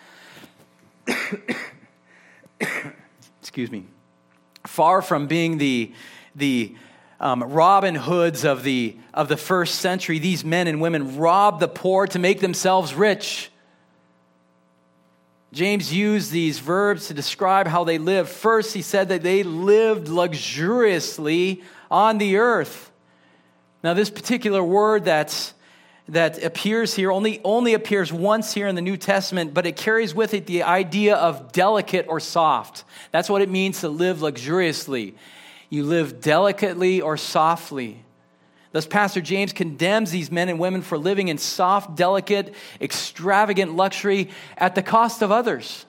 Excuse me. Far from being the, the um, Robin Hoods of the, of the first century, these men and women robbed the poor to make themselves rich. James used these verbs to describe how they lived. First, he said that they lived luxuriously on the earth. Now, this particular word that's, that appears here only, only appears once here in the New Testament, but it carries with it the idea of delicate or soft. That's what it means to live luxuriously. You live delicately or softly. Thus, Pastor James condemns these men and women for living in soft, delicate, extravagant luxury at the cost of others.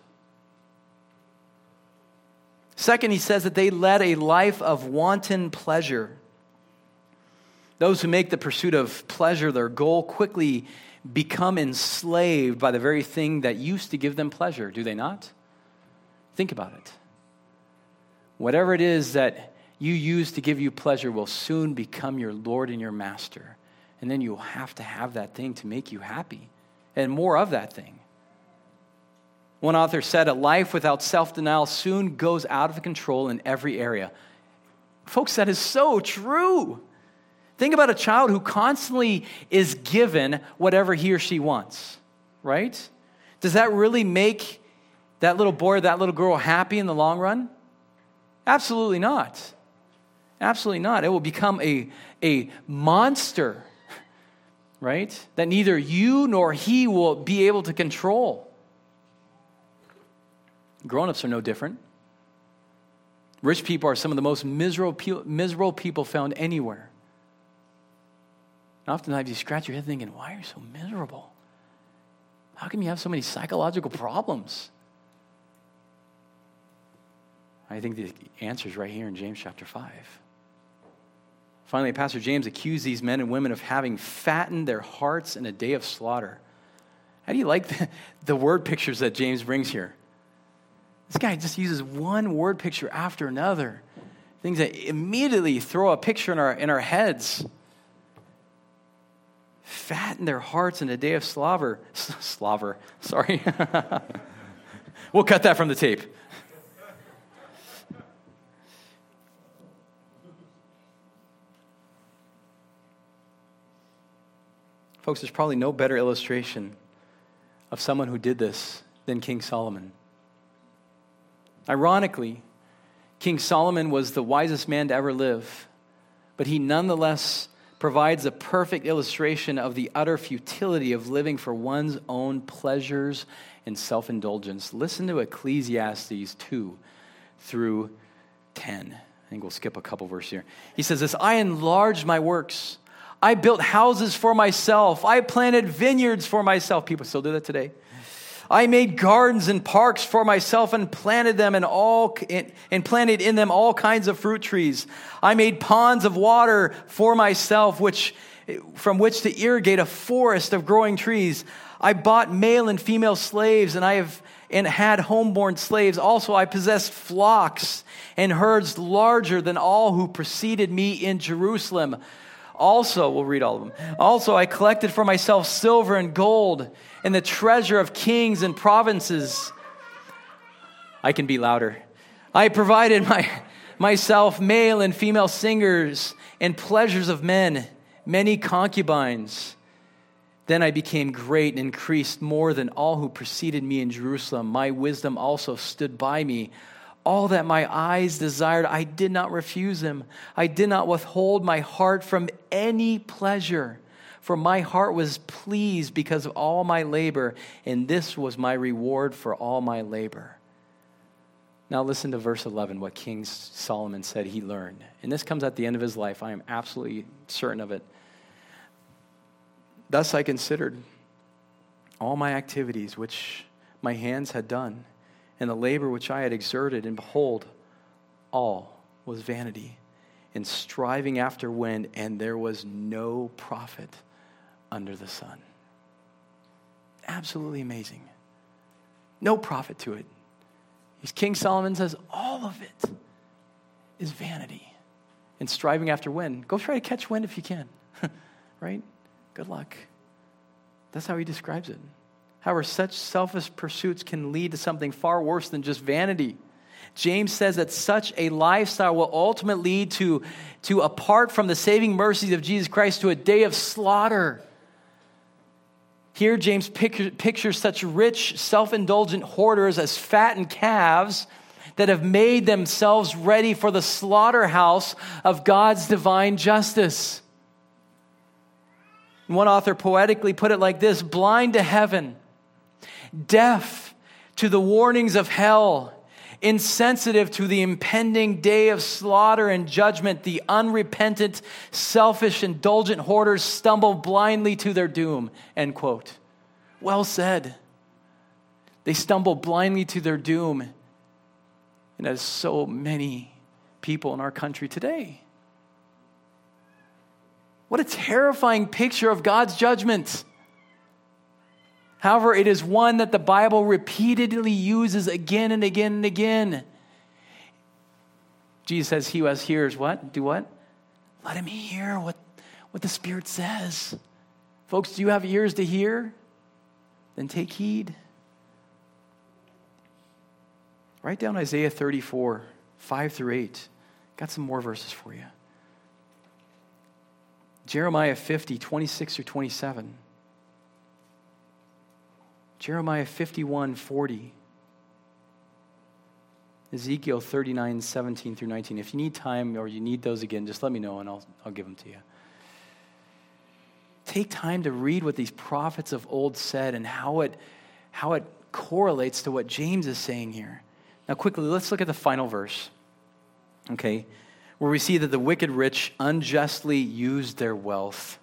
Second, he says that they led a life of wanton pleasure. Those who make the pursuit of pleasure their goal quickly become enslaved by the very thing that used to give them pleasure, do they not? Think about it. Whatever it is that you use to give you pleasure will soon become your Lord and your master. And then you'll have to have that thing to make you happy. And more of that thing. One author said, a life without self-denial soon goes out of control in every area. Folks, that is so true. Think about a child who constantly is given whatever he or she wants, right? Does that really make that little boy or that little girl happy in the long run? Absolutely not. Absolutely not. It will become a, a monster, right? That neither you nor he will be able to control. Grown-ups are no different. Rich people are some of the most miserable, miserable people found anywhere. And oftentimes you scratch your head thinking, why are you so miserable? How come you have so many psychological problems? I think the answer is right here in James chapter five. Finally, Pastor James accused these men and women of having fattened their hearts in a day of slaughter. How do you like the, the word pictures that James brings here? This guy just uses one word picture after another. Things that immediately throw a picture in our, in our heads. Fatten their hearts in a day of slaver. Slaver, sorry. We'll cut that from the tape. Folks, there's probably no better illustration of someone who did this than King Solomon. Ironically, King Solomon was the wisest man to ever live, but he nonetheless provides a perfect illustration of the utter futility of living for one's own pleasures and self-indulgence. Listen to Ecclesiastes two through ten. I think we'll skip a couple verses here. He says this, I enlarged my works. I built houses for myself. I planted vineyards for myself. People still do that today. I made gardens and parks for myself and planted them in all and planted in them all kinds of fruit trees. I made ponds of water for myself, which from which to irrigate a forest of growing trees. I bought male and female slaves, and I have and had homeborn slaves. Also, I possessed flocks and herds larger than all who preceded me in Jerusalem. Also, we'll read all of them. Also, I collected for myself silver and gold and the treasure of kings and provinces. I can be louder. I provided my, myself male and female singers and pleasures of men, many concubines. Then I became great and increased more than all who preceded me in Jerusalem. My wisdom also stood by me. All that my eyes desired, I did not refuse him. I did not withhold my heart from any pleasure, for my heart was pleased because of all my labor, and this was my reward for all my labor. Now listen to verse eleven, what King Solomon said he learned. And this comes at the end of his life. I am absolutely certain of it. Thus I considered all my activities which my hands had done, and the labor which I had exerted, and behold, all was vanity and striving after wind, and there was no profit under the sun. Absolutely amazing. No profit to it. King Solomon says all of it is vanity and striving after wind. Go try to catch wind if you can, right? Good luck. That's how he describes it. However, such selfish pursuits can lead to something far worse than just vanity. James says that such a lifestyle will ultimately lead to, to apart from the saving mercies of Jesus Christ, to a day of slaughter. Here, James picture, pictures such rich, self-indulgent hoarders as fattened calves that have made themselves ready for the slaughterhouse of God's divine justice. One author poetically put it like this: blind to heaven, deaf to the warnings of hell, insensitive to the impending day of slaughter and judgment, the unrepentant, selfish, indulgent hoarders stumble blindly to their doom. End quote. Well said. They stumble blindly to their doom. And as so many people in our country today. What a terrifying picture of God's judgment. However, it is one that the Bible repeatedly uses again and again and again. Jesus says, he who has ears, what? Do what? Let him hear what, what the Spirit says. Folks, do you have ears to hear? Then take heed. Write down Isaiah thirty-four, five through eight. Got some more verses for you. Jeremiah fifty, twenty-six through twenty-seven. Jeremiah fifty-one, forty. Ezekiel thirty-nine, seventeen through nineteen. If you need time or you need those again, just let me know and I'll, I'll give them to you. Take time to read what these prophets of old said and how it, how it correlates to what James is saying here. Now quickly, let's look at the final verse, okay, where we see that the wicked rich unjustly used their wealth.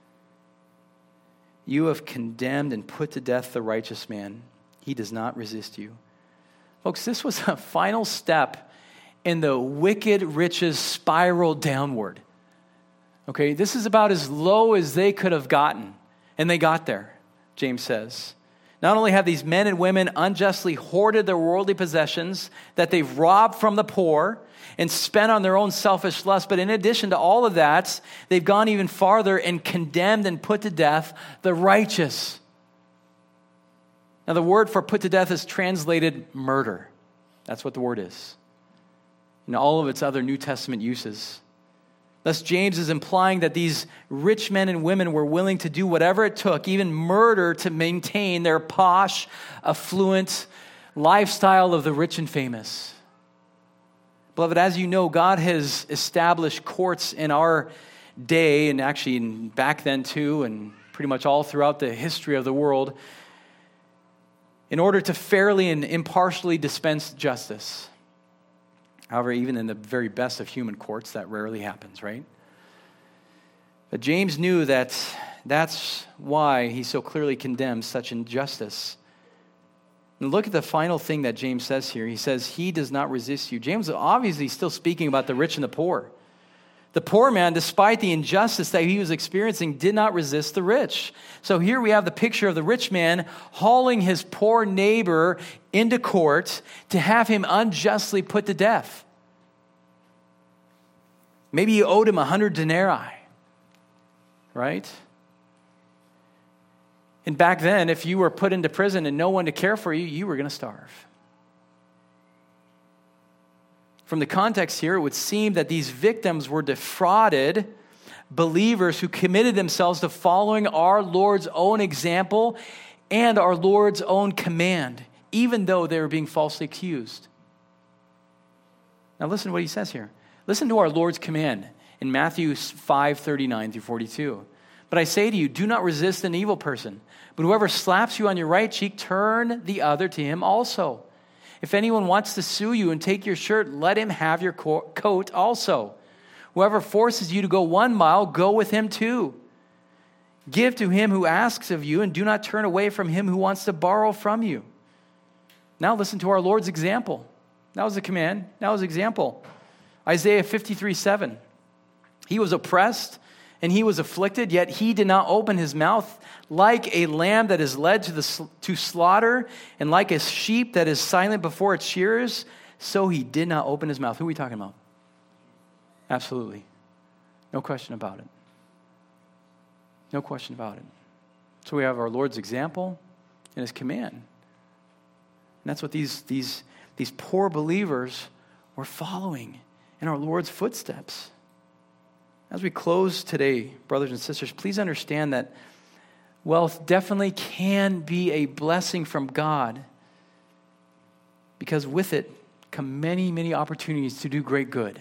You have condemned and put to death the righteous man. He does not resist you. Folks, this was a final step in the wicked riches spiral downward. Okay, this is about as low as they could have gotten. And they got there, James says. Not only have these men and women unjustly hoarded their worldly possessions that they've robbed from the poor and spent on their own selfish lust, but in addition to all of that, they've gone even farther and condemned and put to death the righteous. Now, the word for put to death is translated murder. That's what the word is. In all of its other New Testament uses. Thus, James is implying that these rich men and women were willing to do whatever it took, even murder, to maintain their posh, affluent lifestyle of the rich and famous. Beloved, as you know, God has established courts in our day, and actually in back then too, and pretty much all throughout the history of the world, in order to fairly and impartially dispense justice. However, even in the very best of human courts, that rarely happens, right? But James knew that that's why he so clearly condemns such injustice. And look at the final thing that James says here. He says, he does not resist you. James is obviously still speaking about the rich and the poor. The poor man, despite the injustice that he was experiencing, did not resist the rich. So here we have the picture of the rich man hauling his poor neighbor into court to have him unjustly put to death. Maybe you owed him a hundred denarii, right? And back then, if you were put into prison and no one to care for you, you were going to starve. From the context here, it would seem that these victims were defrauded believers who committed themselves to following our Lord's own example and our Lord's own command, even though they were being falsely accused. Now listen to what he says here. Listen to our Lord's command in Matthew five, thirty-nine through forty-two. But I say to you, do not resist an evil person, but whoever slaps you on your right cheek, turn the other to him also. If anyone wants to sue you and take your shirt, let him have your co- coat also. Whoever forces you to go one mile, go with him too. Give to him who asks of you, and do not turn away from him who wants to borrow from you. Now listen to our Lord's example. That was a command. That was an example. Isaiah fifty-three, seven. He was oppressed and he was afflicted, yet he did not open his mouth. Like a lamb that is led to the to slaughter, and like a sheep that is silent before its shearers, so he did not open his mouth. Who are we talking about? Absolutely. No question about it. No question about it. So we have our Lord's example and his command. And that's what these, these, these poor believers were following in our Lord's footsteps. As we close today, brothers and sisters, please understand that wealth definitely can be a blessing from God, because with it come many, many opportunities to do great good.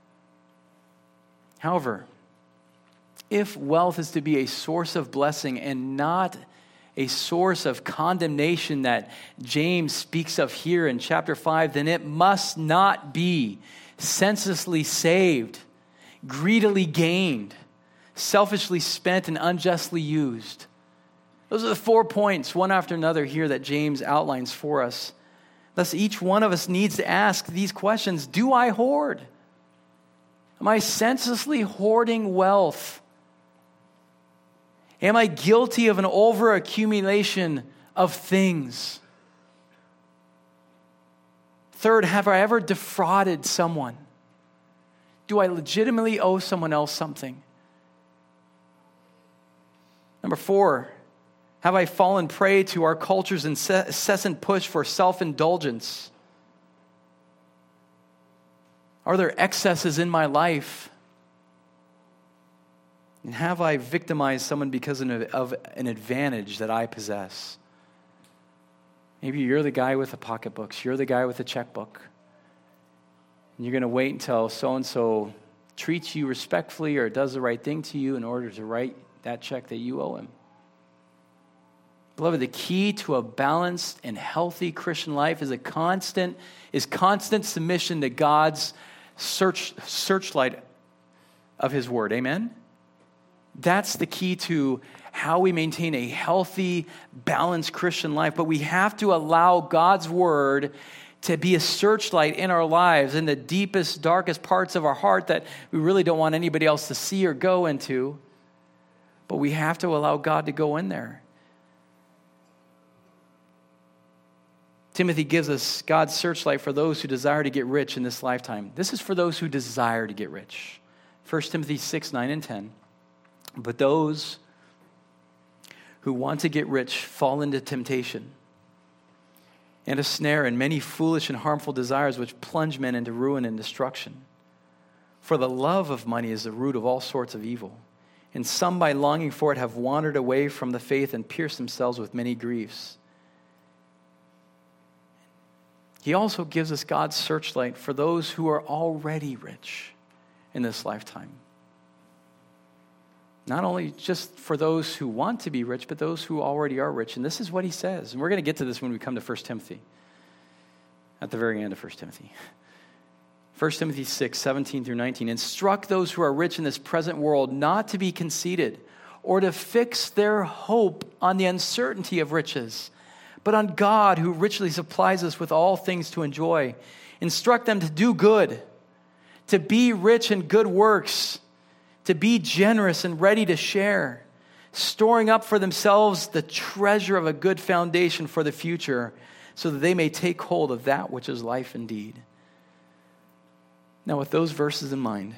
However, if wealth is to be a source of blessing and not a source of condemnation that James speaks of here in chapter five, then it must not be senselessly saved, greedily gained, selfishly spent, and unjustly used. Those are the four points, one after another here, that James outlines for us. Thus, each one of us needs to ask these questions. Do I hoard? Am I senselessly hoarding wealth? Am I guilty of an overaccumulation of things? Third, have I ever defrauded someone? Do I legitimately owe someone else something? Number four, have I fallen prey to our culture's incessant push for self-indulgence? Are there excesses in my life? And have I victimized someone because of an advantage that I possess? Maybe you're the guy with the pocketbooks. You're the guy with the checkbook. And you're going to wait until so-and-so treats you respectfully or does the right thing to you in order to write that check that you owe him. Beloved, the key to a balanced and healthy Christian life is a constant, is constant submission to God's search, searchlight of His Word. Amen? That's the key to how we maintain a healthy, balanced Christian life. But we have to allow God's Word to be a searchlight in our lives, in the deepest, darkest parts of our heart that we really don't want anybody else to see or go into. But we have to allow God to go in there. Timothy gives us God's searchlight for those who desire to get rich in this lifetime. This is for those who desire to get rich. First Timothy six, nine, and ten. But those who want to get rich fall into temptation and a snare and many foolish and harmful desires which plunge men into ruin and destruction. For the love of money is the root of all sorts of evil. And some by longing for it have wandered away from the faith and pierced themselves with many griefs. He also gives us God's searchlight for those who are already rich in this lifetime. Not only just for those who want to be rich, but those who already are rich. And this is what he says. And we're going to get to this when we come to First Timothy, at the very end of First Timothy. First Timothy six, seventeen through nineteen. Instruct those who are rich in this present world not to be conceited or to fix their hope on the uncertainty of riches, but on God who richly supplies us with all things to enjoy. Instruct them to do good, to be rich in good works, to be generous and ready to share, storing up for themselves the treasure of a good foundation for the future, so that they may take hold of that which is life indeed. Now, with those verses in mind,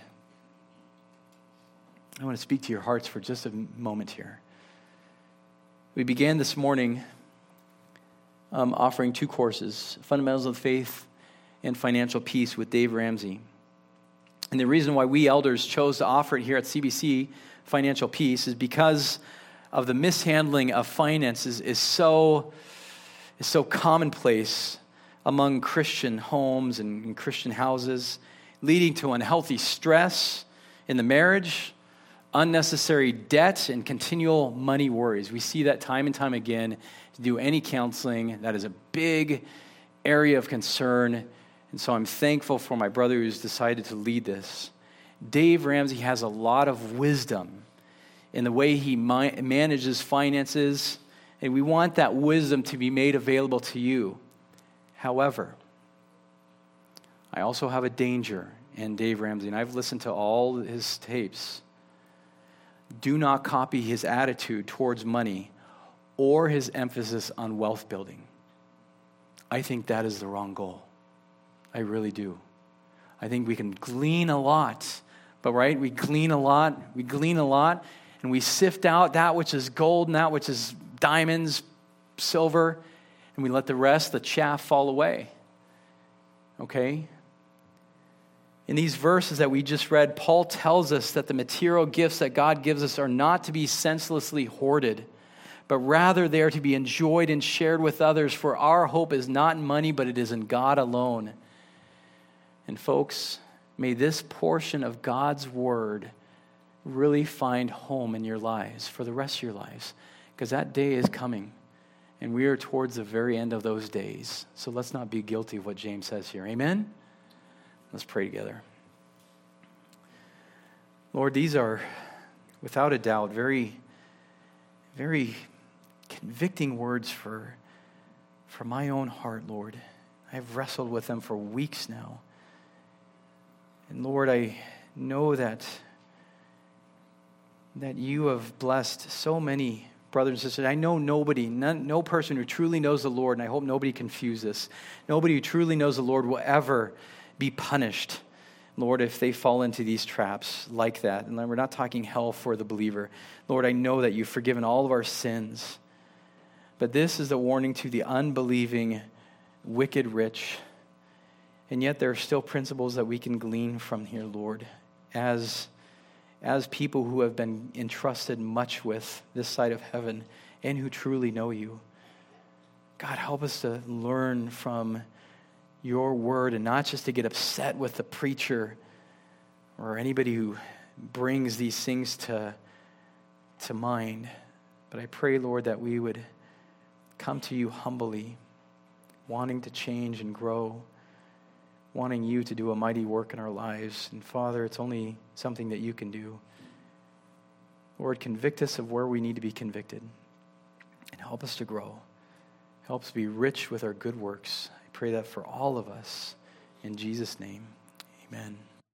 I want to speak to your hearts for just a moment here. We began this morning um, offering two courses, Fundamentals of Faith and Financial Peace with Dave Ramsey. And the reason why we elders chose to offer it here at C B C, Financial Peace, is because of the mishandling of finances is so, is so commonplace among Christian homes and, and Christian houses, leading to unhealthy stress in the marriage, unnecessary debt, and continual money worries. We see that time and time again. To do any counseling, that is a big area of concern. And so I'm thankful for my brother who's decided to lead this. Dave Ramsey has a lot of wisdom in the way he mi- manages finances, and we want that wisdom to be made available to you. However, I also have a danger in Dave Ramsey, and I've listened to all his tapes. Do not copy his attitude towards money or his emphasis on wealth building. I think that is the wrong goal. I really do. I think we can glean a lot, but right, we glean a lot, we glean a lot, and we sift out that which is gold and that which is diamonds, silver, and we let the rest, the chaff, fall away. Okay? In these verses that we just read, Paul tells us that the material gifts that God gives us are not to be senselessly hoarded, but rather they are to be enjoyed and shared with others, for our hope is not in money, but it is in God alone. And folks, may this portion of God's word really find home in your lives for the rest of your lives, because that day is coming, and we are towards the very end of those days. So let's not be guilty of what James says here. Amen? Let's pray together. Lord, these are, without a doubt, very, very convicting words for, for my own heart, Lord. I've wrestled with them for weeks now. And Lord, I know that, that you have blessed so many brothers and sisters. I know nobody, none, no person who truly knows the Lord, and I hope nobody confuses this, nobody who truly knows the Lord will ever be punished, Lord, if they fall into these traps like that. And we're not talking hell for the believer. Lord, I know that you've forgiven all of our sins. But this is the warning to the unbelieving, wicked rich. And yet there are still principles that we can glean from here, Lord, as, as people who have been entrusted much with this side of heaven and who truly know you. God, help us to learn from your word and not just to get upset with the preacher or anybody who brings these things to, to mind. But I pray, Lord, that we would come to you humbly, wanting to change and grow, wanting you to do a mighty work in our lives. And Father, it's only something that you can do. Lord, convict us of where we need to be convicted and help us to grow. Help us be rich with our good works. I pray that for all of us. In Jesus' name, amen.